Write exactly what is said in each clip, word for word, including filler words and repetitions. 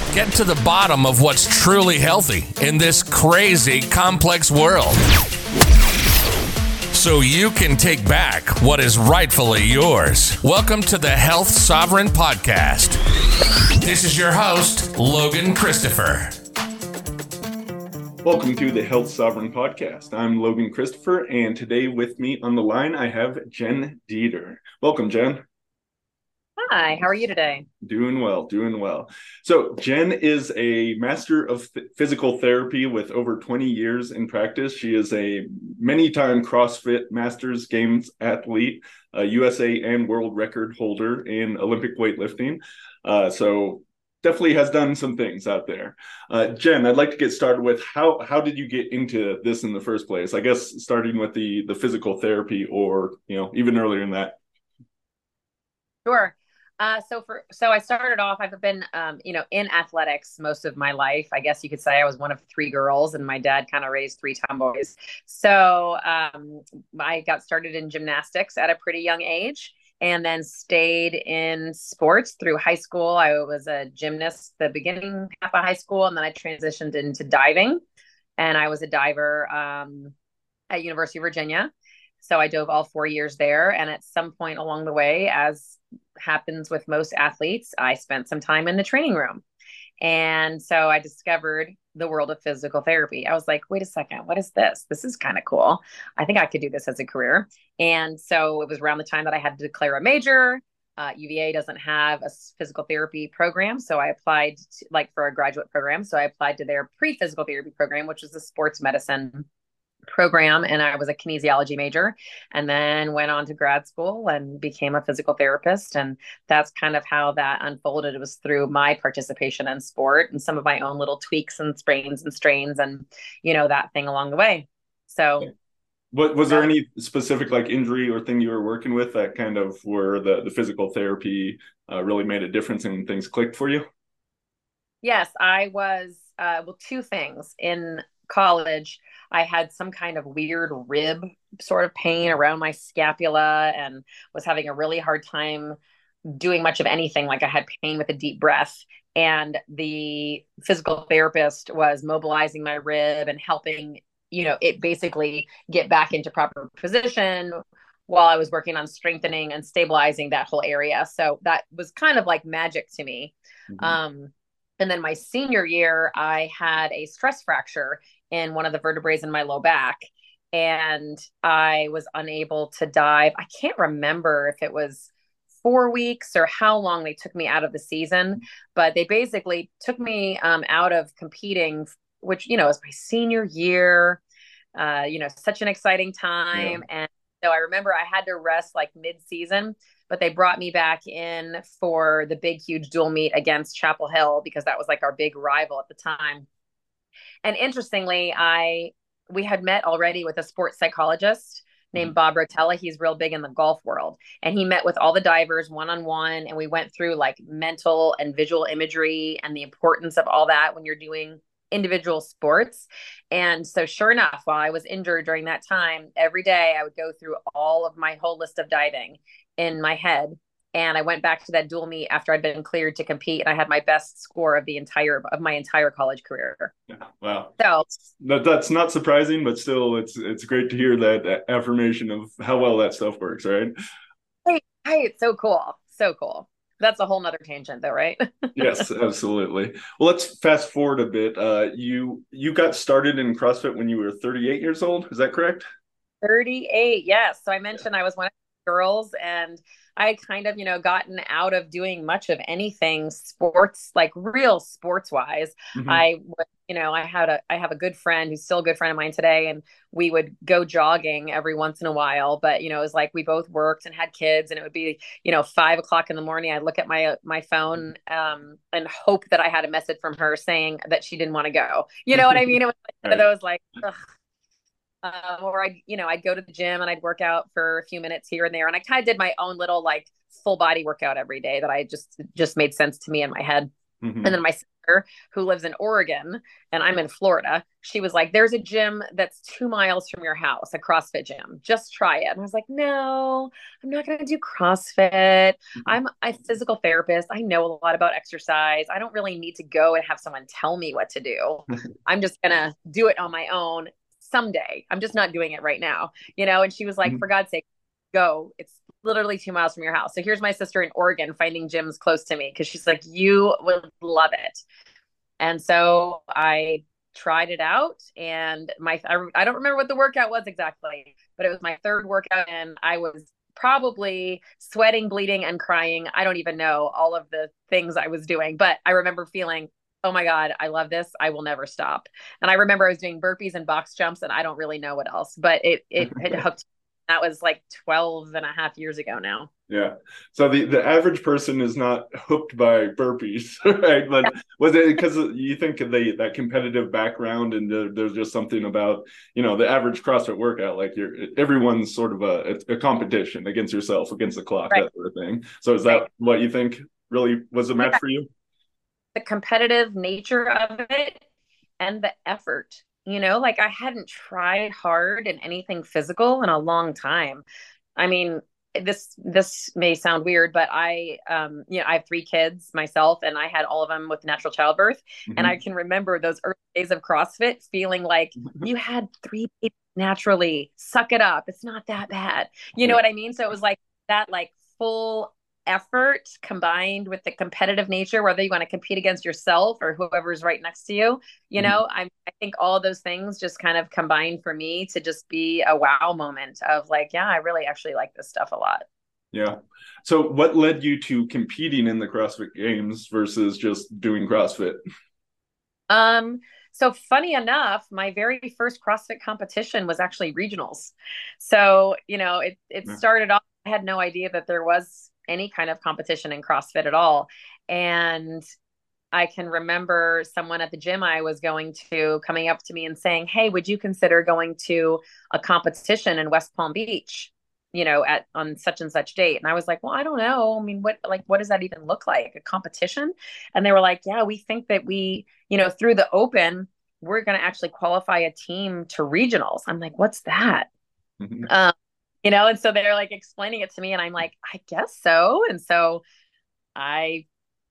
Get to the bottom of what's truly healthy in this crazy, complex world, so you can take back what is rightfully yours. Welcome to the Health Sovereign Podcast. This is your host, Logan Christopher. Welcome to the Health Sovereign Podcast. I'm Logan Christopher, and today with me on the line, I have Jen Dieter. Welcome, Jen. Hi, how are you today? Doing well, doing well. So Jen is a master of physical therapy with over twenty years in practice. She is a many-time CrossFit Masters Games athlete, a U S A and world record holder in Olympic weightlifting. Uh, so definitely has done some things out there. Uh, Jen, I'd like to get started with how how did you get into this in the first place? I guess starting with the the physical therapy, or you know even earlier than that. Sure. Uh, so for so I started off. I've been um, you know in athletics most of my life. I guess you could say I was one of three girls, and my dad kind of raised three tomboys. So um, I got started in gymnastics at a pretty young age, and then stayed in sports through high school. I was a gymnast the beginning half of high school, and then I transitioned into diving, and I was a diver um, at University of Virginia. So I dove all four years there, and at some point along the way, as happens with most athletes, I spent some time in the training room. And so I discovered the world of physical therapy. I was like, wait a second, what is this? This is kind of cool. I think I could do this as a career. And so it was around the time that I had to declare a major. Uh, U V A doesn't have a physical therapy program. So I applied to, like for a graduate program. So I applied to their pre-physical therapy program, which is a sports medicine program, and I was a kinesiology major, and then went on to grad school and became a physical therapist. And that's kind of how that unfolded. It was through my participation in sport and some of my own little tweaks and sprains and strains and you know that thing along the way. So what was there any specific like injury or thing you were working with that kind of where the, the physical therapy uh, really made a difference and things clicked for you? Yes, I was uh, well two things. In college, I had some kind of weird rib sort of pain around my scapula and was having a really hard time doing much of anything. Like I had pain with a deep breath, and the physical therapist was mobilizing my rib and helping, you know, it basically get back into proper position while I was working on strengthening and stabilizing that whole area. So that was kind of like magic to me. Mm-hmm. Um, and then my senior year, I had a stress fracture in one of the vertebrae in my low back, and I was unable to dive. I can't remember if it was four weeks or how long they took me out of the season, but they basically took me um, out of competing, which, you know, was my senior year, uh, you know, such an exciting time. Yeah. And so I remember I had to rest like mid-season, but they brought me back in for the big, huge dual meet against Chapel Hill, because that was like our big rival at the time. And interestingly, I we had met already with a sports psychologist named Bob Rotella. He's real big in the golf world. And he met with all the divers one-on-one. And we went through like mental and visual imagery and the importance of all that when you're doing individual sports. And so sure enough, while I was injured during that time, every day I would go through all of my whole list of diving in my head. And I went back to that dual meet after I'd been cleared to compete, and I had my best score of the entire of my entire college career. Yeah, wow. So that, that's not surprising, but still, it's it's great to hear that, that affirmation of how well that stuff works, right? Hey, hey, it's so cool, so cool. That's a whole nother tangent, though, right? Yes, absolutely. Well, let's fast forward a bit. Uh, you you got started in CrossFit when you were thirty-eight years old. Is that correct? thirty-eight, yes. So I mentioned yeah. I was one of the girls, and I had kind of, you know, gotten out of doing much of anything sports, like real sports wise. Mm-hmm. I, you know, I had a, I have a good friend who's still a good friend of mine today. And we would go jogging every once in a while, but, you know, it was like, we both worked and had kids, and it would be, you know, five o'clock in the morning. I'd look at my, my phone um, and hope that I had a message from her saying that she didn't want to go. You know what I mean? It was like one of those like, ugh. Um, or I, you know, I'd go to the gym and I'd work out for a few minutes here and there. And I kind of did my own little like full body workout every day that I just, just made sense to me in my head. Mm-hmm. And then my sister, who lives in Oregon and I'm in Florida, she was like, there's a gym that's two miles from your house, a CrossFit gym. Just try it. And I was like, no, I'm not going to do CrossFit. I'm a physical therapist. I know a lot about exercise. I don't really need to go and have someone tell me what to do. I'm just going to do it on my own someday. I'm just not doing it right now, you know? And she was like, mm-hmm. for God's sake, go. It's literally two miles from your house. So here's my sister in Oregon finding gyms close to me because she's like, you would love it. And so I tried it out, and my I, I don't remember what the workout was exactly, but it was my third workout, and I was probably sweating, bleeding, and crying. I don't even know all of the things I was doing, but I remember feeling, oh my God, I love this. I will never stop. And I remember I was doing burpees and box jumps, and I don't really know what else, but it it had hooked. That was like twelve and a half years ago now. Yeah. So the, the average person is not hooked by burpees, right? But was it because you think of the, that competitive background, and the, there's just something about, you know, the average CrossFit workout, like you're, everyone's sort of a, a competition against yourself, against the clock, right. That sort of thing. So is that right. what you think really was a match yeah. for you? The competitive nature of it and the effort. You know, like I hadn't tried hard in anything physical in a long time. I mean, this this may sound weird, but I, um, you know, I have three kids myself, and I had all of them with natural childbirth. Mm-hmm. And I can remember those early days of CrossFit feeling like you had three babies naturally. Suck it up. It's not that bad. You know yeah. what I mean? So it was like that, like full effort combined with the competitive nature, whether you want to compete against yourself or whoever's right next to you, you know, mm-hmm. I, I think all those things just kind of combined for me to just be a wow moment of like, yeah, I really actually like this stuff a lot. Yeah. So what led you to competing in the CrossFit Games versus just doing CrossFit? Um, so funny enough, my very first CrossFit competition was actually regionals. So, you know, it, it yeah. started off, I had no idea that there was any kind of competition in CrossFit at all. And I can remember someone at the gym I was going to coming up to me and saying, hey, would you consider going to a competition in West Palm Beach, you know, at on such and such date? And I was like, well, I don't know. I mean, what, like, what does that even look like? A competition? And they were like, yeah, we think that we, you know, through the open, we're going to actually qualify a team to regionals. I'm like, what's that? Mm-hmm. Um, You know, and so they're like explaining it to me, and I'm like, I guess so. And so I,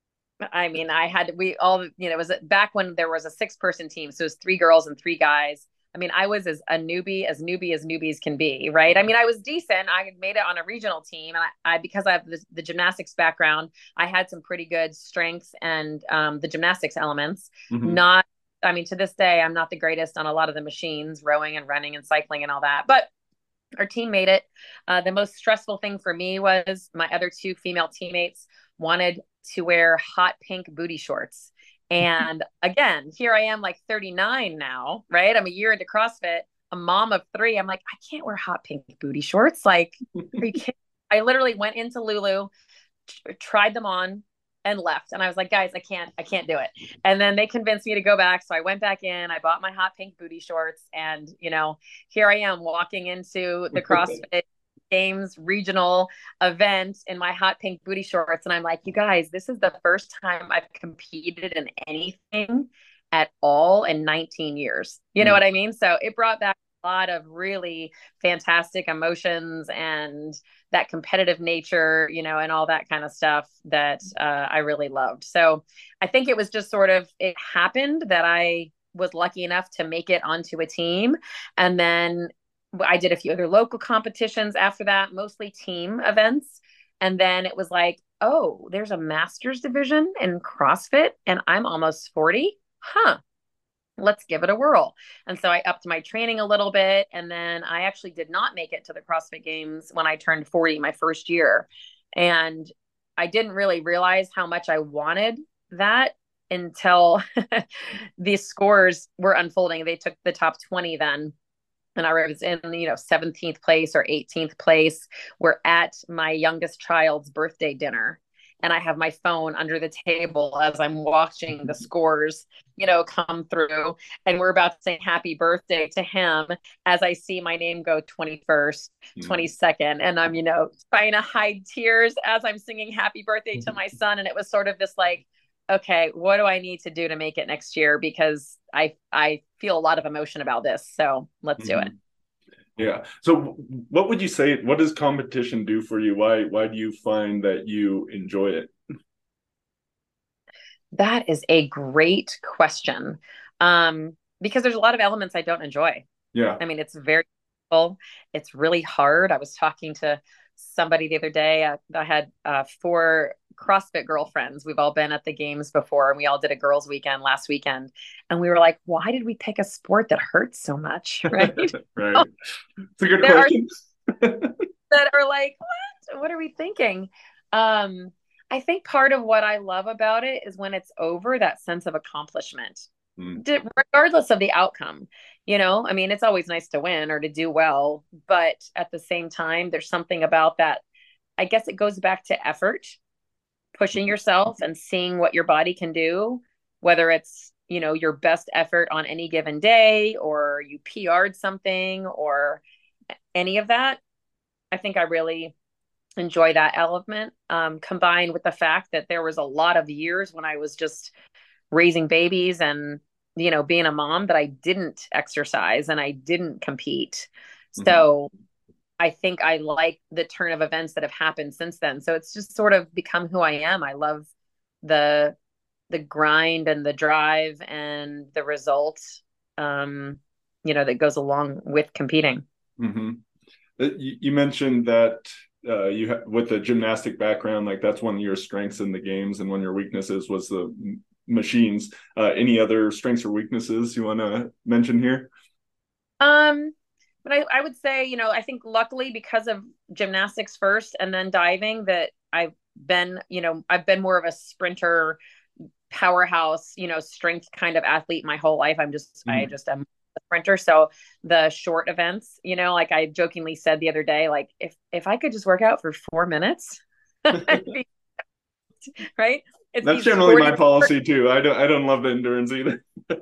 I mean, I had, we all, you know, it was back when there was a six person team. So it was three girls and three guys. I mean, I was as a newbie, as newbie as newbies can be, right? I mean, I was decent. I made it on a regional team, and I, I because I have the, the gymnastics background, I had some pretty good strength and um, the gymnastics elements. Mm-hmm. Not, I mean, to this day, I'm not the greatest on a lot of the machines, rowing and running and cycling and all that, but our team made it. Uh, the most stressful thing for me was my other two female teammates wanted to wear hot pink booty shorts. And again, here I am like thirty-nine now, right? I'm a year into CrossFit, a mom of three. I'm like, I can't wear hot pink booty shorts. Like, are you kidding? I literally went into Lulu, t- tried them on, and left. And I was like, guys, I can't, I can't do it. And then they convinced me to go back. So I went back in, I bought my hot pink booty shorts, and, you know, here I am walking into the CrossFit Games regional event in my hot pink booty shorts. And I'm like, you guys, this is the first time I've competed in anything at all in nineteen years. You know mm. what I mean? So it brought back a lot of really fantastic emotions and that competitive nature, you know, and all that kind of stuff that uh, I really loved. So I think it was just sort of, it happened that I was lucky enough to make it onto a team. And then I did a few other local competitions after that, mostly team events. And then it was like, oh, there's a master's division in CrossFit and I'm almost forty. Huh. Let's give it a whirl. And so I upped my training a little bit. And then I actually did not make it to the CrossFit Games when I turned forty, my first year. And I didn't really realize how much I wanted that until the scores were unfolding. They took the top twenty then. And I was in, you know, seventeenth place or eighteenth place. We're at my youngest child's birthday dinner. And I have my phone under the table as I'm watching the scores, you know, come through. And we're about to say happy birthday to him as I see my name go twenty-first, twenty-second. And I'm, you know, trying to hide tears as I'm singing happy birthday to my son. And it was sort of this like, okay, what do I need to do to make it next year? Because I I feel a lot of emotion about this. So let's do it. Mhm. Yeah. So what would you say, what does competition do for you? Why why do you find that you enjoy it? That is a great question. Um, because there's a lot of elements I don't enjoy. Yeah. I mean, it's very difficult. It's really hard. I was talking to somebody the other day. Uh, I had uh, four CrossFit girlfriends. We've all been at the games before, and we all did a girls' weekend last weekend. And we were like, why did we pick a sport that hurts so much? Right? Right. It's a good There are question. that are like, what? What are we thinking? Um, I think part of what I love about it is when it's over, that sense of accomplishment, Mm. regardless of the outcome. You know, I mean, it's always nice to win or to do well, but at the same time, there's something about that. I guess it goes back to effort, pushing yourself and seeing what your body can do, whether it's, you know, your best effort on any given day or you P R'd something or any of that. I think I really enjoy that element, um, combined with the fact that there was a lot of years when I was just raising babies and, you know, being a mom that I didn't exercise and I didn't compete. Mhm. So I think I like the turn of events that have happened since then. So it's just sort of become who I am. I love the the grind and the drive and the result, um, you know, that goes along with competing. Mhm. Uh, You, you mentioned that uh, you ha- with the gymnastic background, like that's one of your strengths in the games, and one of your weaknesses was the m- machines. Uh, any other strengths or weaknesses you want to mention here? Um, but I, I would say, you know, I think luckily because of gymnastics first and then diving that I've been, you know, I've been more of a sprinter, powerhouse, you know, strength kind of athlete my whole life. I'm just, I Mhm. just am a sprinter. So the short events, you know, like I jokingly said the other day, like if, if I could just work out for four minutes, I'd be, right? It's That's these generally my forty, policy too. I don't I don't love the endurance either.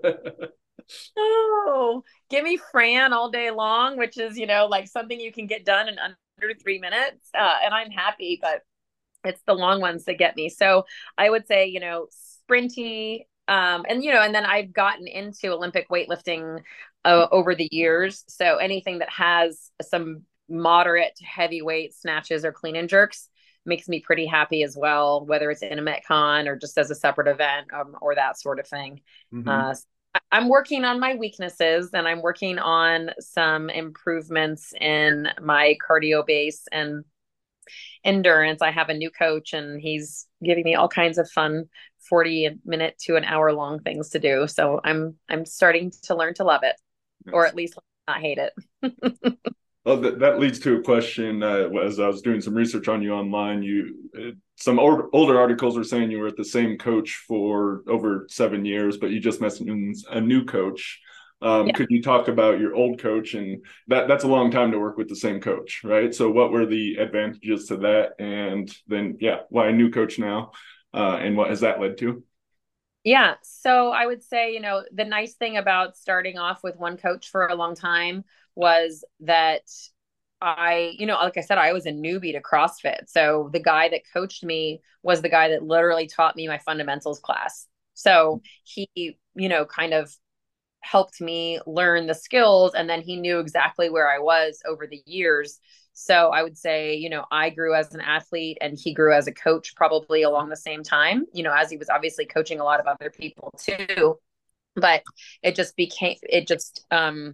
oh, give me Fran all day long, which is, you know, like something you can get done in under three minutes. Uh, and I'm happy, but it's the long ones that get me. So I would say, you know, sprinty. Um, and, you know, and then I've gotten into Olympic weightlifting uh, over the years. So anything that has some moderate to heavyweight snatches or clean and jerks makes me pretty happy as well, whether it's in a Metcon or just as a separate event, um, or that sort of thing. Mhm. Uh, I'm working on my weaknesses and I'm working on some improvements in my cardio base and endurance. I have a new coach and he's giving me all kinds of fun forty minute to an hour long things to do. So I'm I'm starting to learn to love it, or Nice. at least not hate it. Well, that, that leads to a question. Uh, as I was doing some research on you online, you uh, some old, older articles were saying you were at the same coach for over seven years, but you just mentioned a new coach. Um, Yeah. could you talk about your old coach? And that that's a long time to work with the same coach, right? So, what were the advantages to that? And then, yeah, why a new coach now? Uh, and what has that led to? Yeah. So I would say, you know, the nice thing about starting off with one coach for a long time was that I, you know, like I said, I was a newbie to CrossFit. So the guy that coached me was the guy that literally taught me my fundamentals class. So he, you know, kind of helped me learn the skills and then he knew exactly where I was over the years. So I would say, you know, I grew as an athlete and he grew as a coach probably along the same time, you know, as he was obviously coaching a lot of other people too. But it just became, it just, um,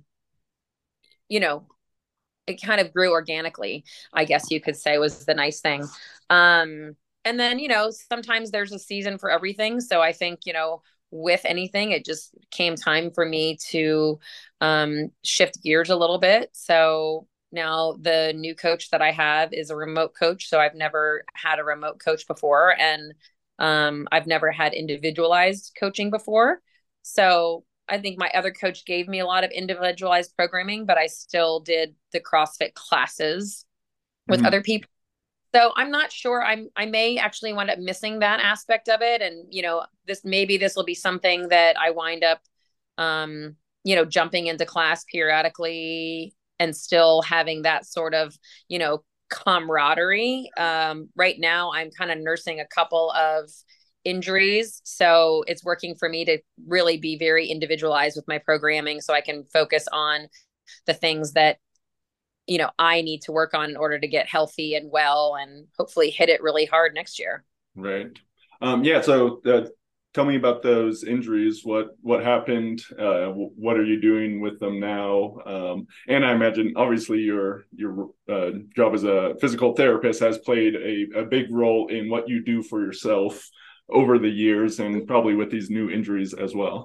you know, it kind of grew organically, I guess you could say was the nice thing. Um, and then, you know, sometimes there's a season for everything. So I think, you know, with anything, it just came time for me to um, shift gears a little bit. So now the new coach that I have is a remote coach. So I've never had a remote coach before. And um, I've never had individualized coaching before. So I think my other coach gave me a lot of individualized programming, but I still did the CrossFit classes with Mhm. other people. So I'm not sure. I'm I may actually wind up missing that aspect of it. And, you know, this maybe this will be something that I wind up um, you know, jumping into class periodically and still having that sort of, you know, camaraderie. Um, right now I'm kind of nursing a couple of injuries. So it's working for me to really be very individualized with my programming so I can focus on the things that, you know, I need to work on in order to get healthy and well and hopefully hit it really hard next year. Right. Um, yeah. So uh, tell me about those injuries. What what happened? Uh, what are you doing with them now? Um, and I imagine, obviously, your your uh, job as a physical therapist has played a, a big role in what you do for yourself over the years, and probably with these new injuries as well.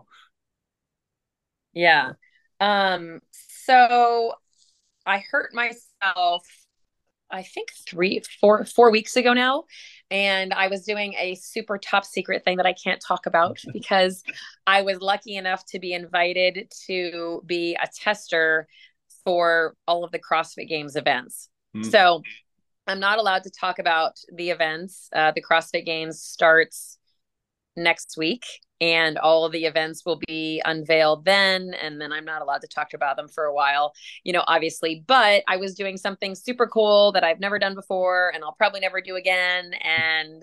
Yeah. Um, so I hurt myself, I think three, four, four weeks ago now. And I was doing a super top secret thing that I can't talk about because I was lucky enough to be invited to be a tester for all of the CrossFit Games events. Mm. So I'm not allowed to talk about the events. Uh, the CrossFit Games starts next week and all of the events will be unveiled then. And then I'm not allowed to talk about them for a while, you know, obviously, but I was doing something super cool that I've never done before and I'll probably never do again. And,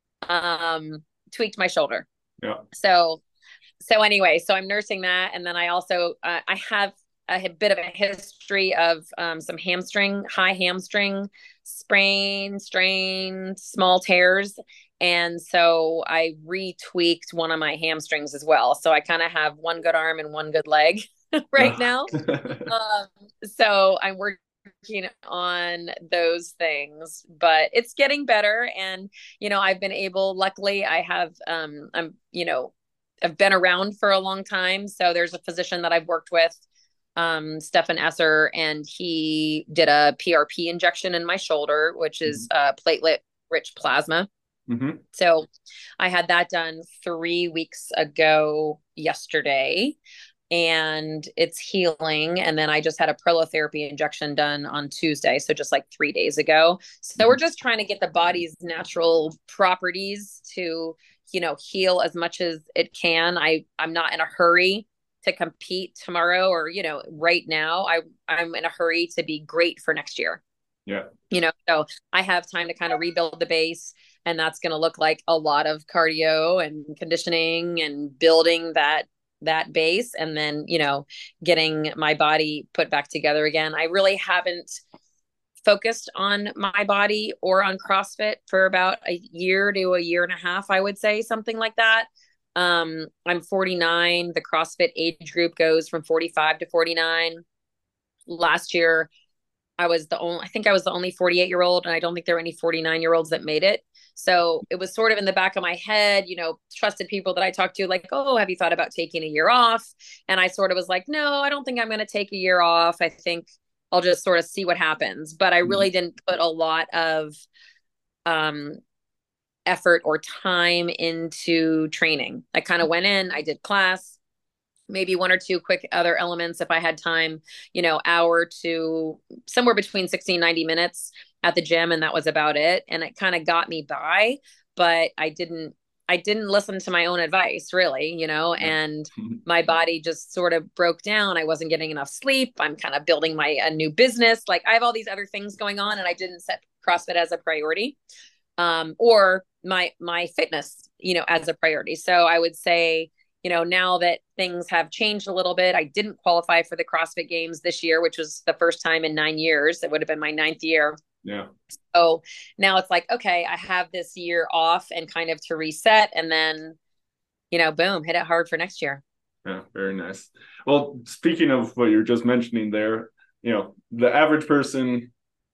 um, tweaked my shoulder. Yeah. So, so anyway, so I'm nursing that. And then I also, uh, I have a bit of a history of, um, some hamstring, high hamstring sprain, strain, small tears. And so I retweaked one of my hamstrings as well. So I kind of have one good arm and one good leg right now. um, so I'm working on those things, but it's getting better. And, you know, I've been able, luckily I have, um, I'm, you know, I've been around for a long time. So there's a physician that I've worked with, um, Stefan Esser, and he did a P R P injection in my shoulder, which is uh, platelet rich plasma. Mm-hmm. So I had that done three weeks ago yesterday and it's healing. And then I just had a prolotherapy injection done on Tuesday. So just like three days ago. So we're just trying to get the body's natural properties to, you know, heal as much as it can. I, I'm not in a hurry to compete tomorrow or, you know, right now. I, I'm in a hurry to be great for next year. Yeah. You know, so I have time to kind of rebuild the base. And that's going to look like a lot of cardio and conditioning and building that, that base. And then, you know, getting my body put back together again. I really haven't focused on my body or on CrossFit for about a year to a year and a half, I would say, something like that. Um, I'm forty-nine. The CrossFit age group goes from forty-five to forty-nine. Last year, I was the only, I think I was the only forty-eight year old. And I don't think there were any forty-nine year olds that made it. So it was sort of in the back of my head, you know, trusted people that I talked to like, oh, have you thought about taking a year off? And I sort of was like, no, I don't think I'm going to take a year off. I think I'll just sort of see what happens. But I really didn't put a lot of um, effort or time into training. I kind of went in, I did class, maybe one or two quick other elements if I had time, you know, hour to somewhere between sixty and ninety minutes at the gym. And that was about it. And it kind of got me by, but I didn't, I didn't listen to my own advice really, you know, and my body just sort of broke down. I wasn't getting enough sleep. I'm kind of building my, a new business. Like I have all these other things going on and I didn't set CrossFit as a priority, um, or my, my fitness, you know, as a priority. So I would say, you know, now that things have changed a little bit, I didn't qualify for the CrossFit Games this year, which was the first time in nine years. It would have been my ninth year. Yeah. So now it's like, okay, I have this year off and kind of to reset and then, you know, boom, hit it hard for next year. Yeah. Very nice. Well, speaking of what you're just mentioning there, you know, the average person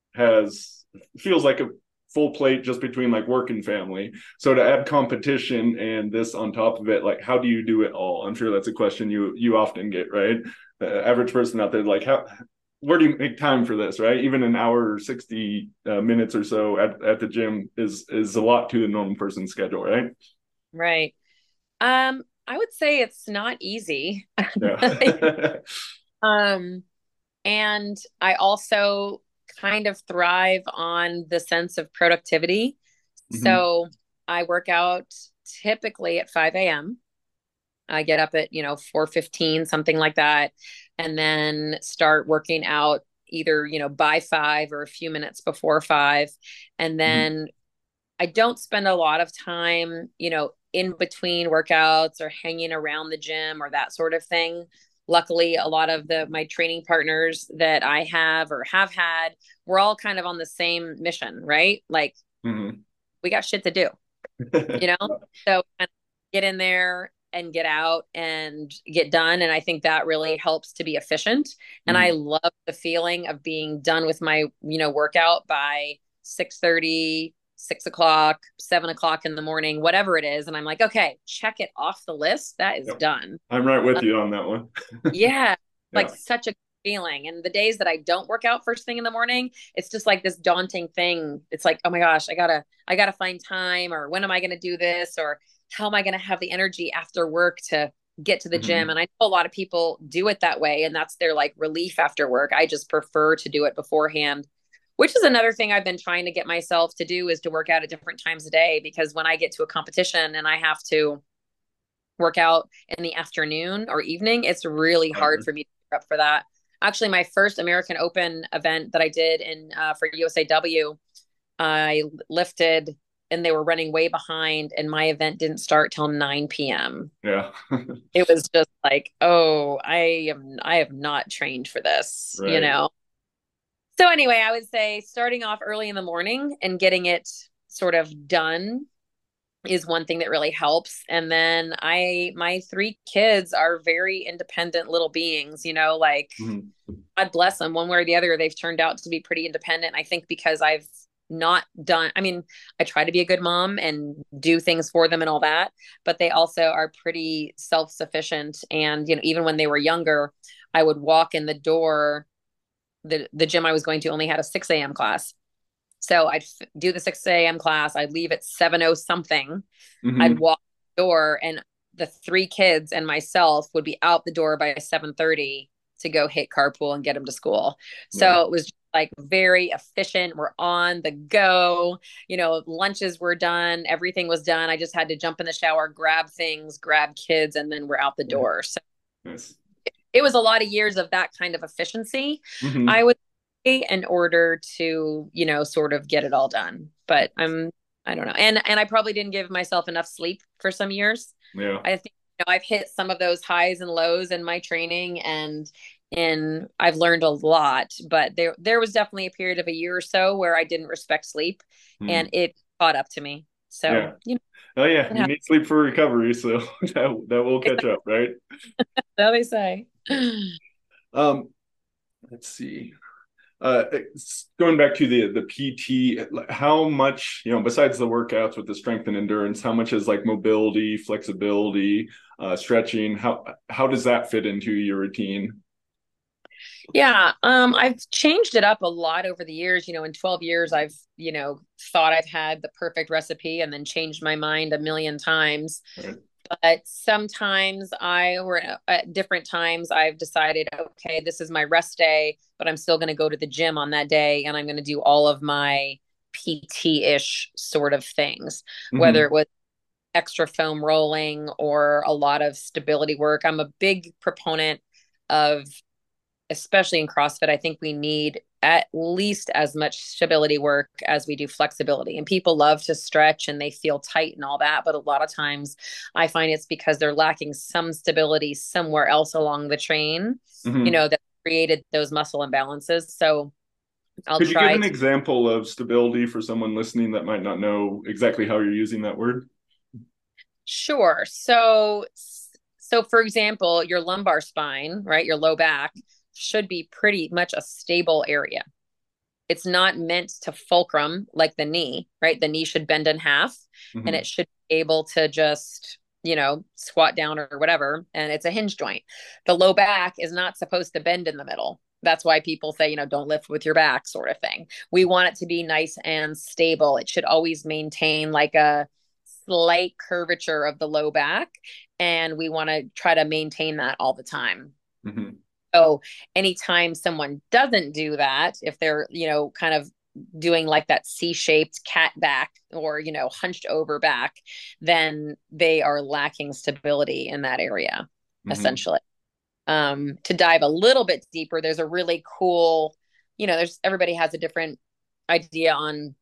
has feels like a full plate just between like work and family. So to add competition and this on top of it, like, how do you do it all? I'm sure that's a question you, you often get, right? The average person out there, like, how, where do you make time for this, right? Even an hour or sixty uh, minutes or so at, at the gym is, is a lot to the normal person's schedule, right? Right. Um, I would say it's not easy. Yeah. um, and I also kind of thrive on the sense of productivity. Mm-hmm. So I work out typically at five a.m. I get up at, you know, four fifteen, something like that, and then start working out either, you know, by five or a few minutes before five. And then mm-hmm. I don't spend a lot of time, you know, in between workouts or hanging around the gym or that sort of thing. Luckily, a lot of the my training partners that I have or have had, we're all kind of on the same mission, right? Like Mm-hmm. we got shit to do, you know? So kind of get in there and get out and get done. And I think that really helps to be efficient. And Mm-hmm. I love the feeling of being done with my, you know, workout by six thirty, six o'clock, seven o'clock in the morning, whatever it is. And I'm like, okay, check it off the list. That is Yep. done. I'm right with Uh, you on that one. yeah. Like Yeah. such a feeling. And the days that I don't work out first thing in the morning, it's just like this daunting thing. It's like, oh my gosh, I gotta, I gotta find time, or when am I gonna do this, or how am I gonna have the energy after work to get to the Mm-hmm. gym? And I know a lot of people do it that way, and that's their like relief after work. I just prefer to do it beforehand, which is another thing I've been trying to get myself to do, is to work out at different times a day, because when I get to a competition and I have to work out in the afternoon or evening, it's really hard for me to prep for that. Actually, my first American Open event that I did in uh, for U S A W, I lifted and they were running way behind, and my event didn't start till nine p.m. Yeah. It was just like, oh, I am I have not trained for this, you Right. know. So anyway, I would say starting off early in the morning and getting it sort of done is one thing that really helps. And then I, my three kids are very independent little beings, you know, like Mm-hmm. God bless them, one way or the other, they've turned out to be pretty independent. I think because I've not done, I mean, I try to be a good mom and do things for them and all that, but they also are pretty self-sufficient. And, you know, even when they were younger, I would walk in the door. The, the gym I was going to only had a six a.m. class. So I'd f- do the six a.m. class. I'd leave at seven oh something. I'd Mm-hmm. walk the door, and the three kids and myself would be out the door by seven thirty to go hit carpool and get them to school. So Yeah. it was like very efficient. We're on the go. You know, lunches were done. Everything was done. I just had to jump in the shower, grab things, grab kids, and then we're out the door. So Nice. it was a lot of years of that kind of efficiency, Mm-hmm. I would say, in order to, you know, sort of get it all done. But I'm, I don't know. And, and I probably didn't give myself enough sleep for some years. Yeah. I think, you know, I've hit some of those highs and lows in my training, and, and I've learned a lot, but there, there was definitely a period of a year or so where I didn't respect sleep, Mm-hmm. and it caught up to me. Yeah. So, you know, Oh yeah, it you need sleep for recovery, so that that will catch up, right? so they say. Um, let's see. Uh, it's- going back to the the P T, like, how much, you know, besides the workouts with the strength and endurance, how much is like mobility, flexibility, uh, stretching? How how does that fit into your routine? Yeah, um, I've changed it up a lot over the years. You know, in twelve years, I've, you know, thought I've had the perfect recipe and then changed my mind a million times. Right. But sometimes I, or at different times, I've decided, okay, this is my rest day, but I'm still going to go to the gym on that day, and I'm going to do all of my P T-ish sort of things, whether Mm-hmm. it was extra foam rolling or a lot of stability work. I'm a big proponent of, especially in CrossFit, I think we need at least as much stability work as we do flexibility. And people love to stretch and they feel tight and all that. But a lot of times I find it's because they're lacking some stability somewhere else along the train, you Mm-hmm. know, that created those muscle imbalances. So I'll Could you give try an to. example of stability for someone listening that might not know exactly how you're using that word? Sure. So, so for example, your lumbar spine, right, your low back should be pretty much a stable area. It's not meant to fulcrum like the knee, right? The knee should bend in half, and Mm-hmm. it should be able to just, you know, squat down or whatever. And it's a hinge joint. The low back is not supposed to bend in the middle. That's why people say, you know, don't lift with your back, sort of thing. We want it to be nice and stable. It should always maintain like a slight curvature of the low back. And we want to try to maintain that all the time. Mm-hmm. So anytime someone doesn't do that, if they're, you know, kind of doing like that C-shaped cat back or, you know, hunched over back, then they are lacking stability in that area, Mm-hmm. essentially. Um, to dive a little bit deeper, there's a really cool, you know, there's everybody has a different idea on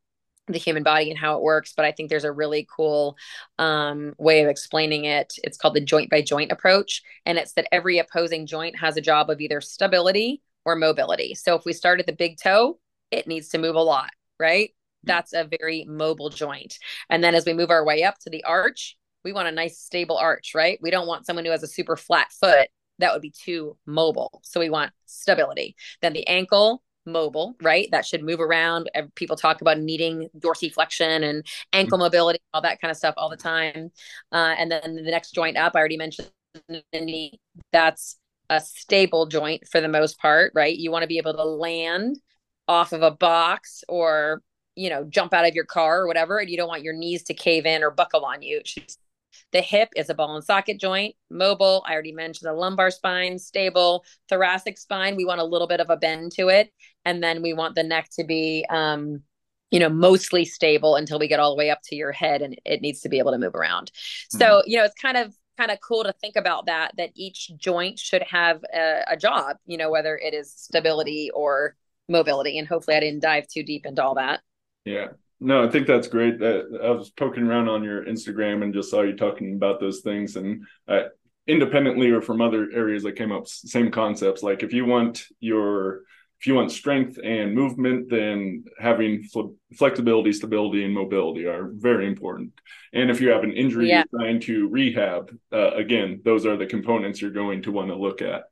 the human body and how it works, but I think there's a really cool um, way of explaining it. It's called the joint by joint approach. And it's that every opposing joint has a job of either stability or mobility. So if we start at the big toe, it needs to move a lot, right? That's a very mobile joint. And then as we move our way up to the arch, we want a nice stable arch, right? We don't want someone who has a super flat foot. That would be too mobile. So we want stability. Then the ankle, mobile, right? That should move around. People talk about needing dorsiflexion and ankle mobility, all that kind of stuff all the time. Uh, and then the next joint up, I already mentioned the knee. That's a stable joint for the most part, right? You want to be able to land off of a box or, you know, jump out of your car or whatever, and you don't want your knees to cave in or buckle on you. The hip is a ball and socket joint, mobile. I already mentioned the lumbar spine, stable. Thoracic spine, we want a little bit of a bend to it. And then we want the neck to be, um, you know, mostly stable until we get all the way up to your head, and it needs to be able to move around. Mm-hmm. So, you know, it's kind of kind of cool to think about that, that each joint should have a, a job, you know, whether it is stability or mobility. And hopefully I didn't dive too deep into all that. Yeah. No, I think that's great. Uh, I was poking around on your Instagram and just saw you talking about those things. And uh, independently or from other areas that came up, same concepts. Like if you want your, if you want strength and movement, then having fl- flexibility, stability, and mobility are very important. And if you have an injury yeah. you're trying to rehab, uh, again, those are the components you're going to want to look at.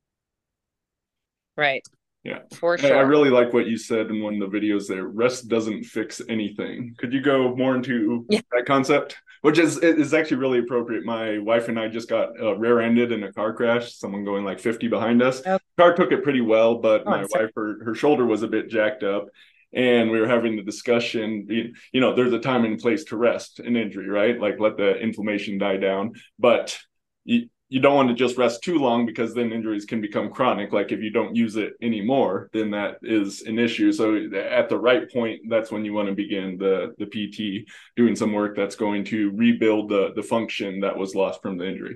Right. Yeah, for sure. I really like what you said in one of the videos there. Rest doesn't fix anything. Could you go more into yeah. that concept? Which is is actually really appropriate. My wife and I just got uh, rear-ended in a car crash. Someone going like fifty behind us. Okay. Car took it pretty well, but oh, my wife, her, her shoulder was a bit jacked up. And we were having the discussion, you know, there's a time and place to rest an injury, right? Like let the inflammation die down. But you, you don't want to just rest too long, because then injuries can become chronic. Like if you don't use it anymore, then that is an issue. So at the right point, that's when you want to begin the, the P T, doing some work that's going to rebuild the, the function that was lost from the injury.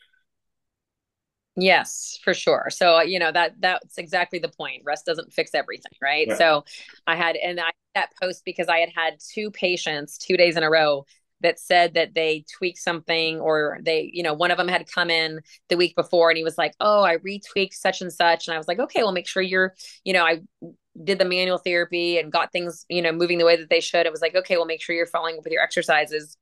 Yes, for sure. So, you know, that that's exactly the point. Rest doesn't fix everything, right? Yeah. So I had, and I that post because I had had two patients two days in a row that said that they tweaked something, or they, you know, one of them had come in the week before and he was like, oh, I retweaked such and such. And I was like, okay, well, make sure you're, you know, I did the manual therapy and got things, you know, moving the way that they should. It was like, okay, well, make sure you're following up with your exercises.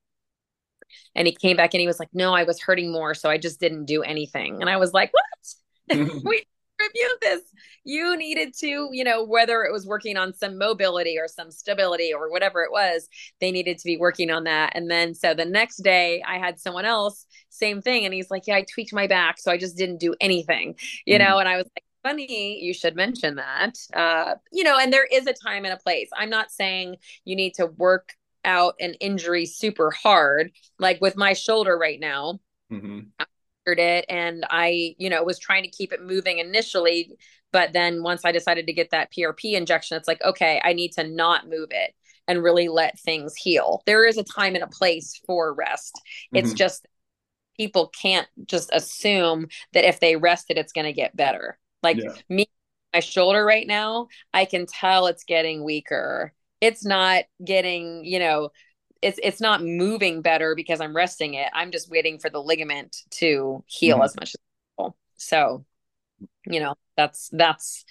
And he came back and he was like, no, I was hurting more. So I just didn't do anything. And I was like, what? We reviewed this. You needed to, you know, whether it was working on some mobility or some stability or whatever it was, they needed to be working on that. And then, so the next day I had someone else, same thing. And he's like, yeah, I tweaked my back. So I just didn't do anything, you mm-hmm. know? And I was like, funny, you should mention that, uh, you know, and there is a time and a place. I'm not saying you need to work out an injury super hard. Like with my shoulder right now, mm-hmm. I injured it and I, you know, was trying to keep it moving initially. But then once I decided to get that P R P injection, it's like, okay, I need to not move it and really let things heal. There is a time and a place for rest. Mm-hmm. It's just people can't just assume that if they rest it, it's going to get better. Like yeah. me, my shoulder right now, I can tell it's getting weaker. It's not getting, you know, it's it's not moving better because I'm resting it. I'm just waiting for the ligament to heal mm-hmm. as much as possible. So, you know, that's that's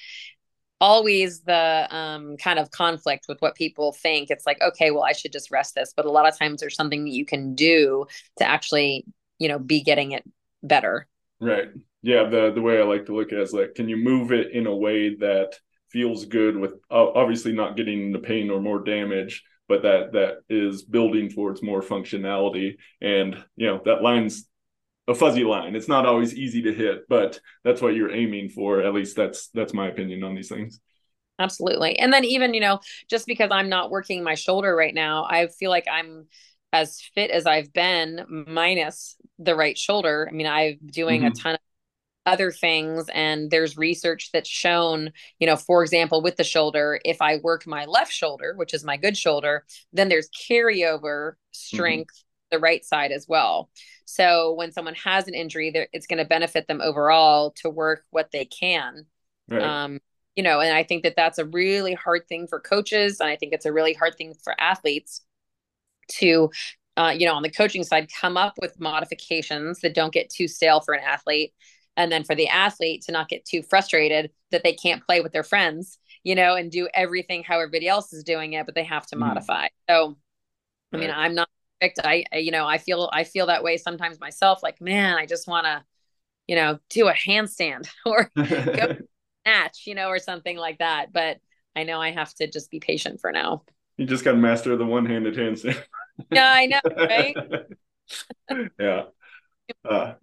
always the um, kind of conflict with what people think. It's like, okay, well, I should just rest this. But a lot of times there's something that you can do to actually, you know, be getting it better. Right. Yeah. The the way I like to look at it is like, can you move it in a way that feels good with uh, obviously not getting into pain or more damage, but that that is building towards more functionality. And, you know, that line's a fuzzy line. It's not always easy to hit, but that's what you're aiming for. At least that's that's my opinion on these things. Absolutely. And then even, you know, just because I'm not working my shoulder right now, I feel like I'm as fit as I've been minus the right shoulder. I mean, I'm doing mm-hmm. a ton of other things, and there's research that's shown, you know, for example, with the shoulder, if I work my left shoulder, which is my good shoulder, then there's carryover strength mm-hmm. the right side as well. So when someone has an injury, it's going to benefit them overall to work what they can. Right. Um, you know, and I think that that's a really hard thing for coaches. And I think it's a really hard thing for athletes to, uh, you know, on the coaching side, come up with modifications that don't get too stale for an athlete. And then for the athlete to not get too frustrated that they can't play with their friends, you know, and do everything how everybody else is doing it, but they have to mm-hmm. modify. So, I mean, right. I'm not perfect. I, I, you know, I feel, I feel that way sometimes myself, like, man, I just want to, you know, do a handstand or go snatch, you know, or something like that. But I know I have to just be patient for now. You just got to master the one-handed handstand. Yeah, I know, right? Yeah. Uh.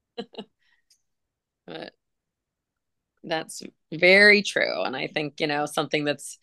But that's very true. And I think, you know, something that's,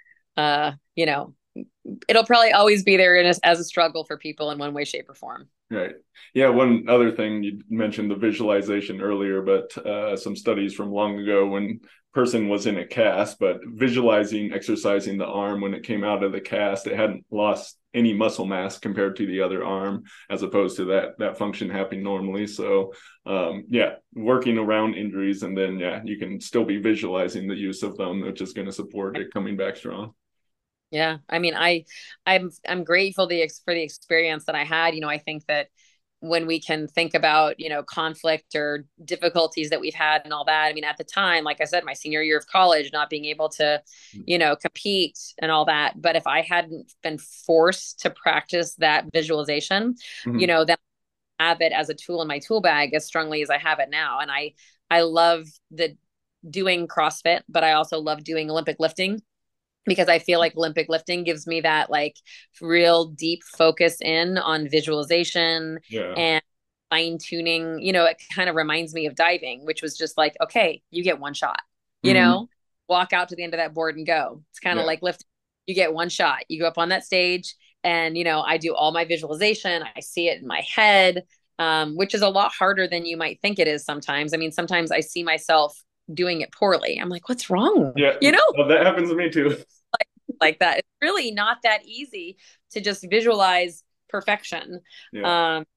uh, you know, it'll probably always be there in a, as a struggle for people in one way, shape, or form. Right. Yeah. One other thing, you mentioned the visualization earlier, but uh, some studies from long ago when person was in a cast, but visualizing exercising the arm when it came out of the cast, it hadn't lost any muscle mass compared to the other arm, as opposed to that that function happening normally. So um, yeah, working around injuries, and then yeah, you can still be visualizing the use of them, which is going to support it coming back strong. Yeah. I mean, I, I'm, I'm grateful the, for the experience that I had. You know, I think that when we can think about, you know, conflict or difficulties that we've had and all that, I mean, at the time, like I said, my senior year of college, not being able to, you know, compete and all that. But if I hadn't been forced to practice that visualization, mm-hmm. you know, then I have it as a tool in my tool bag as strongly as I have it now. And I, I love the doing CrossFit, but I also love doing Olympic lifting, because I feel like Olympic lifting gives me that like real deep focus in on visualization yeah. and fine tuning. You know, it kind of reminds me of diving, which was just like, okay, you get one shot, you mm-hmm. know, walk out to the end of that board and go. It's kind of yeah. like lifting. You get one shot, you go up on that stage and, you know, I do all my visualization. I see it in my head, um, which is a lot harder than you might think it is sometimes. I mean, sometimes I see myself doing it poorly. I'm like, what's wrong? Yeah, you know, well, that happens to me too. Like, like that. It's really not that easy to just visualize perfection. Yeah. Um,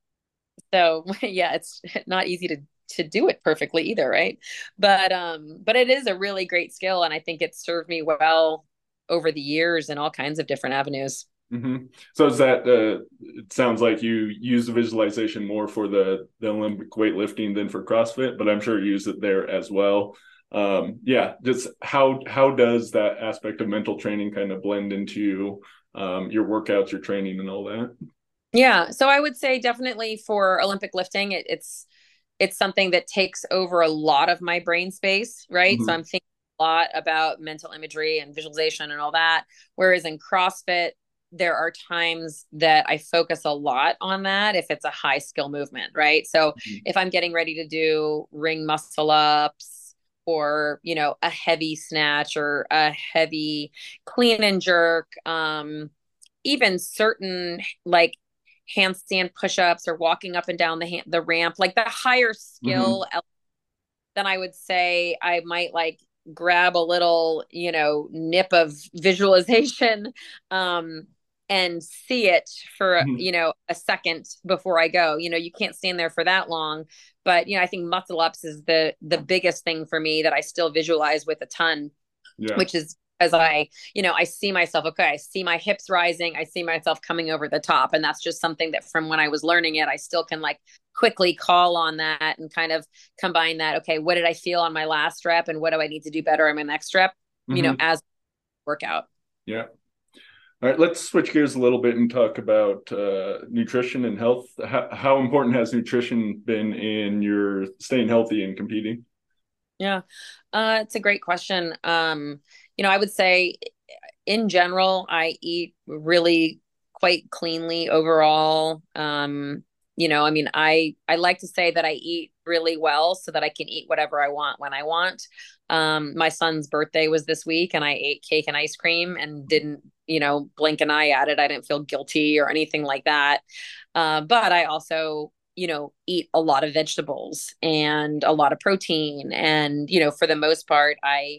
so yeah, it's not easy to to do it perfectly either, right? But um, but it is a really great skill, and I think it's served me well over the years in all kinds of different avenues. Mm-hmm. So is that uh, it sounds like you use the visualization more for the, the Olympic weightlifting than for CrossFit, but I'm sure you use it there as well. Um, yeah, just how how does that aspect of mental training kind of blend into um, your workouts, your training, and all that? Yeah, so I would say definitely for Olympic lifting, it, it's it's something that takes over a lot of my brain space, right? Mm-hmm. So I'm thinking a lot about mental imagery and visualization and all that. Whereas in CrossFit, there are times that I focus a lot on that if it's a high skill movement, right? So mm-hmm. if I'm getting ready to do ring muscle ups or, you know, a heavy snatch or a heavy clean and jerk, um, even certain like handstand push-ups or walking up and down the, the ramp, like the higher skill, mm-hmm. then I would say I might like grab a little, you know, nip of visualization, um, and see it for, mm-hmm. you know, a second before I go. You know, you can't stand there for that long, but, you know, I think muscle ups is the, the biggest thing for me that I still visualize with a ton, yeah. which is as I, you know, I see myself, okay, I see my hips rising. I see myself coming over the top. And that's just something that from when I was learning it, I still can like quickly call on that and kind of combine that. Okay, what did I feel on my last rep and what do I need to do better on my next rep, mm-hmm. you know, as workout. Yeah. All right, let's switch gears a little bit and talk about uh, nutrition and health. How, how important has nutrition been in your staying healthy and competing? Yeah, uh, it's a great question. Um, you know, I would say in general, I eat really quite cleanly overall. Um, you know, I mean, I, I like to say that I eat really well so that I can eat whatever I want when I want. Um, my son's birthday was this week and I ate cake and ice cream and didn't, you know, blink an eye at it. I didn't feel guilty or anything like that. Uh, but I also, you know, eat a lot of vegetables and a lot of protein. And, you know, for the most part, I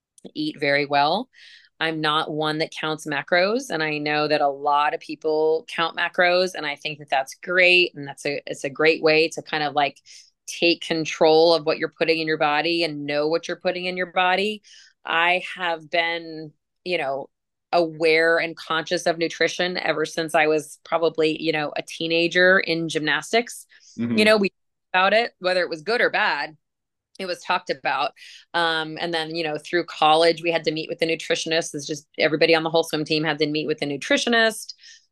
eat very well. I'm not one that counts macros. And I know that a lot of people count macros. And I think that that's great. And that's a, it's a great way to kind of like take control of what you're putting in your body and know what you're putting in your body. I have been, you know, aware and conscious of nutrition ever since I was probably, you know, a teenager in gymnastics. Mm-hmm. You know, we talked about it, whether it was good or bad, it was talked about. Um, and then, you know, through college, we had to meet with the nutritionist. It's just everybody on the whole swim team had to meet with the nutritionist.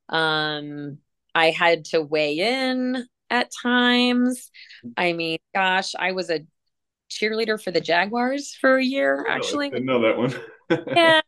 Um, I had to weigh in at times. I mean, gosh, I was a cheerleader for the Jaguars for a year, Oh, I actually. didn't know that one. Yeah.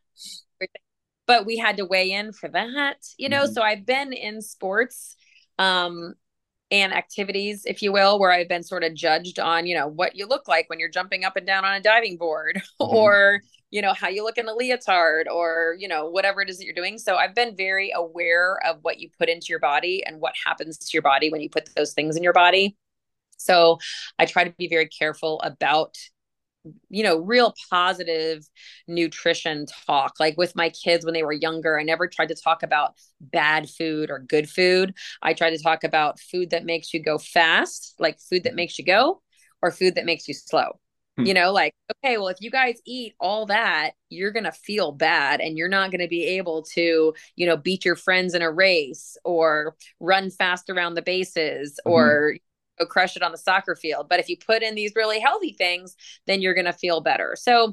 But we had to weigh in for that, you know. Mm-hmm. So I've been in sports um, and activities, if you will, where I've been sort of judged on, you know, what you look like when you're jumping up and down on a diving board, Mm-hmm. or, you know, how you look in a leotard, or, you know, whatever it is that you're doing. So I've been very aware of what you put into your body and what happens to your body when you put those things in your body. So I try to be very careful about, you know, real positive nutrition talk. Like with my kids when they were younger, I never tried to talk about bad food or good food. I tried to talk about food that makes you go fast, like food that makes you go, or food that makes you slow. You know, like, okay, well, if you guys eat all that, you're going to feel bad and you're not going to be able to, you know, beat your friends in a race or run fast around the bases, mm-hmm. or go crush it on the soccer field. But if you put in these really healthy things, then you're going to feel better. So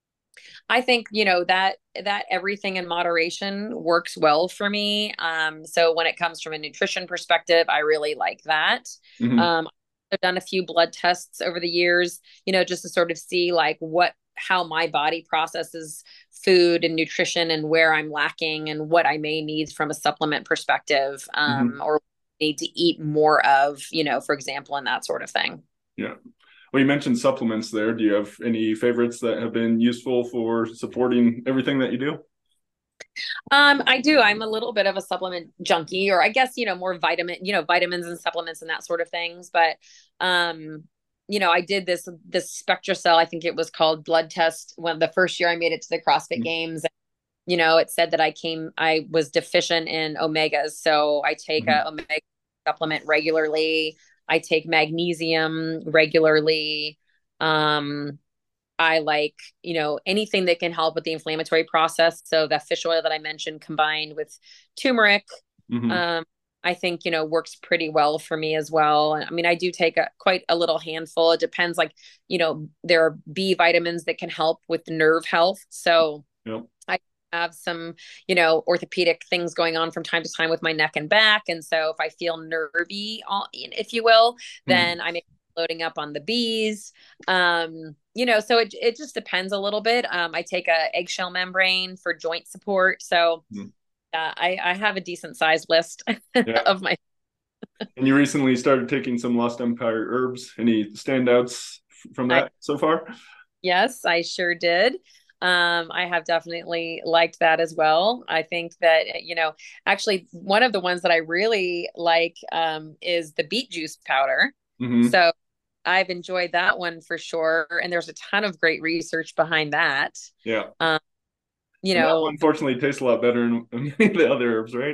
I think, you know, that, that everything in moderation works well for me. Um, so when it comes from a nutrition perspective, I really like that. Mm-hmm. Um, I've done a few blood tests over the years, you know, just to sort of see like what, how my body processes food and nutrition and where I'm lacking and what I may need from a supplement perspective, um, mm-hmm. or need to eat more of, you know, for example, and that sort of thing. Yeah. Well, you mentioned supplements there. Do you have any favorites that have been useful for supporting everything that you do? Um, I do. I'm a little bit of a supplement junkie, or I guess, you know, more vitamin, you know, vitamins and supplements and that sort of things. But, um, you know, I did this, this SpectraCell, I think it was called, blood test when the first year I made it to the CrossFit mm-hmm. Games. You know, it said that I came, I was deficient in omegas. So I take mm-hmm. a omega supplement regularly. I take magnesium regularly. Um, I like, you know, anything that can help with the inflammatory process. So the fish oil that I mentioned combined with turmeric, mm-hmm. um, I think, you know, works pretty well for me as well. I mean, I do take a, quite a little handful. It depends, like, you know, there are B vitamins that can help with nerve health. So yep. I have some, you know, orthopedic things going on from time to time with my neck and back. And so if I feel nervy, if you will, then mm. I may be loading up on the B's. Um, you know, so it it just depends a little bit. Um, I take a eggshell membrane for joint support. So mm. uh, I, I have a decent sized list yeah. of my. And you recently started taking some Lost Empire herbs. Any standouts from that I, so far? Yes, I sure did. Um, I have definitely liked that as well. I think that, you know, actually one of the ones that I really like um, is the beet juice powder. Mm-hmm. So I've enjoyed that one for sure. And there's a ton of great research behind that. Yeah. Um, you and know, that one, unfortunately, tastes a lot better than many of the other herbs, right?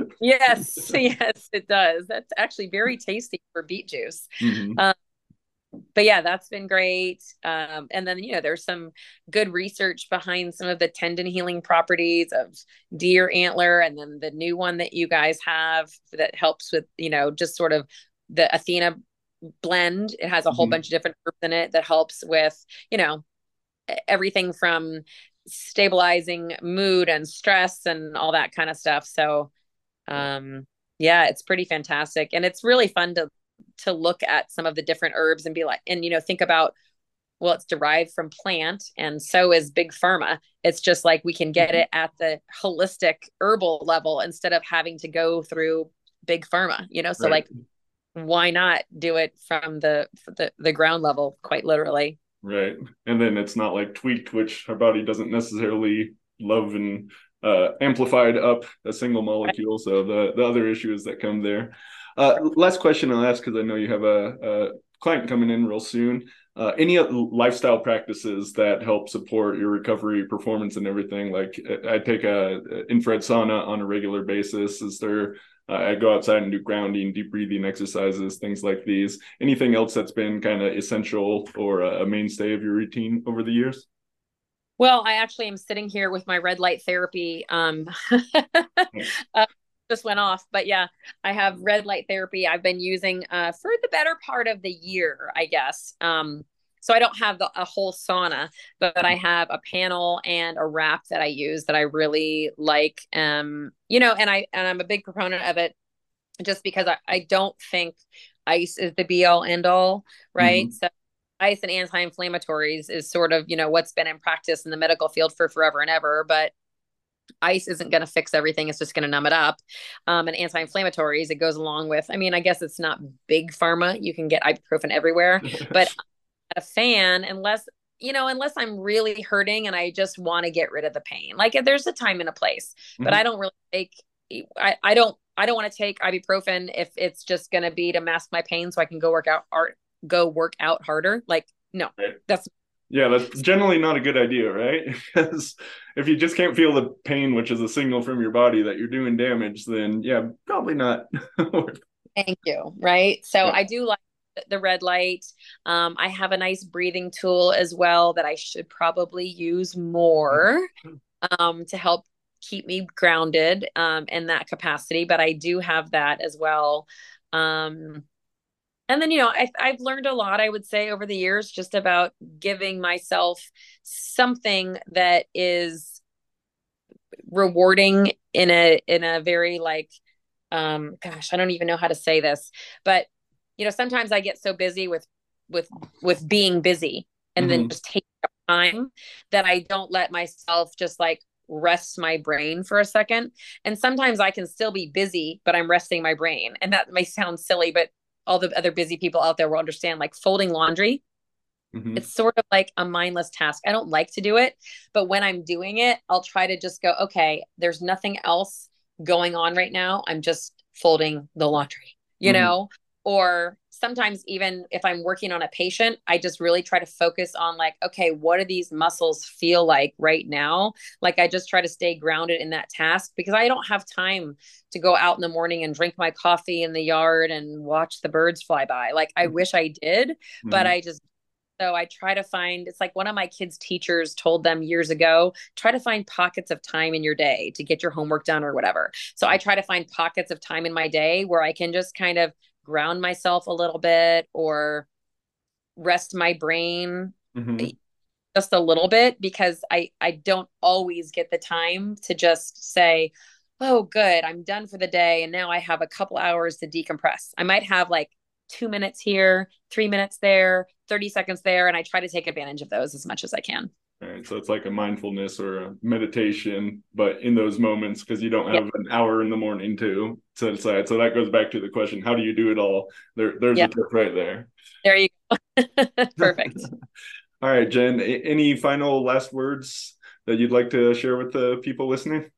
Yes, yes, it does. That's actually very tasty for beet juice. Mm-hmm. Um, but yeah, that's been great. Um, and then, you know, there's some good research behind some of the tendon healing properties of deer antler. And then the new one that you guys have that helps with, you know, just sort of the Athena blend. It has a whole mm-hmm. bunch of different herbs in it that helps with, you know, everything from stabilizing mood and stress and all that kind of stuff. So, um, yeah, it's pretty fantastic. And it's really fun to to look at some of the different herbs and be like, and, you know, think about, well, it's derived from plant and so is Big Pharma. It's just like, we can get mm-hmm. it at the holistic herbal level instead of having to go through Big Pharma, you know? So right. like, why not do it from the, the, the ground level, quite literally. Right. And then it's not like tweaked, which our body doesn't necessarily love and uh, amplified up a single molecule. Right. So the, the other issues that come there. Uh, last question I'll ask, because I know you have a, a client coming in real soon. Uh, any lifestyle practices that help support your recovery, performance, and everything? Like I take a infrared sauna on a regular basis. Is there? Uh, I go outside and do grounding, deep breathing exercises, things like these. Anything else that's been kind of essential or a mainstay of your routine over the years? Well, I actually am sitting here with my red light therapy. Um, uh, just went off, but yeah, I have red light therapy. I've been using uh, for the better part of the year, I guess. Um, so I don't have the, a whole sauna, but, but I have a panel and a wrap that I use that I really like. Um, you know, and I and I'm a big proponent of it, just because I, I don't think ice is the be all end all, right? Mm-hmm. So ice and anti-inflammatories is sort of, you know, what's been in practice in the medical field for forever and ever, but ice isn't going to fix everything. It's just going to numb it up. Um, and anti-inflammatories, it goes along with, I mean, I guess it's not big pharma. You can get ibuprofen everywhere, but I'm not a fan unless, you know, unless I'm really hurting and I just want to get rid of the pain. Like there's a time and a place, but Mm-hmm. I don't really take, I, I don't, I don't want to take ibuprofen if it's just going to be to mask my pain so I can go work out art, go work out harder. Like, no, Right. that's Yeah, that's generally not a good idea, right? Because if you just can't feel the pain, which is a signal from your body that you're doing damage, then yeah, probably not. thank you. Right. So Yeah. I do like the red light. Um, I have a nice breathing tool as well that I should probably use more um, to help keep me grounded um, in that capacity. But I do have that as well. Um, and then, you know, I, I've learned a lot, I would say, over the years, just about giving myself something that is rewarding in a in a very like um gosh, I don't even know how to say this, but you know, sometimes I get so busy with with with being busy and then Mm-hmm. just taking up time that I don't let myself just like rest my brain for a second. And sometimes I can still be busy, but I'm resting my brain. And that may sound silly, but all the other busy people out there will understand, like folding laundry, Mm-hmm. it's sort of like a mindless task. I don't like to do it, but when I'm doing it, I'll try to just go, okay, there's nothing else going on right now. I'm just folding the laundry, you Mm-hmm. know? Or sometimes even if I'm working on a patient, I just really try to focus on like, okay, what do these muscles feel like right now? Like I just try to stay grounded in that task because I don't have time to go out in the morning and drink my coffee in the yard and watch the birds fly by. Like I wish I did, but Mm-hmm. I just so I try to find, it's like one of my kids' teachers told them years ago, try to find pockets of time in your day to get your homework done or whatever. So I try to find pockets of time in my day where I can just kind of ground myself a little bit or rest my brain Mm-hmm. just a little bit because I I don't always get the time to just say, "Oh, good, I'm done for the day and now I have a couple hours to decompress." I might have like two minutes here, three minutes there, thirty seconds there, and I try to take advantage of those as much as I can. All right, so it's like a mindfulness or a meditation, but in those moments, because you don't Yeah. have an hour in the morning to set aside. So that goes back to the question: how do you do it all? There, there's a Yeah. tip right there. There you go. Perfect. All right, Jen, any final last words that you'd like to share with the people listening?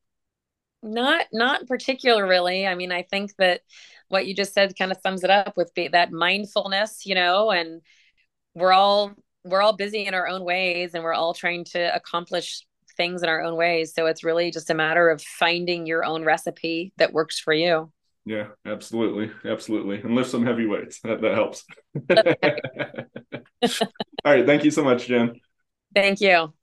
Not not particular really. I mean, I think that what you just said kind of sums it up with be, that mindfulness, you know, and we're all we're all busy in our own ways and we're all trying to accomplish things in our own ways. So it's really just a matter of finding your own recipe that works for you. Yeah, absolutely. Absolutely. And lift some heavy weights. That, that helps. All right. Thank you so much, Jen. Thank you.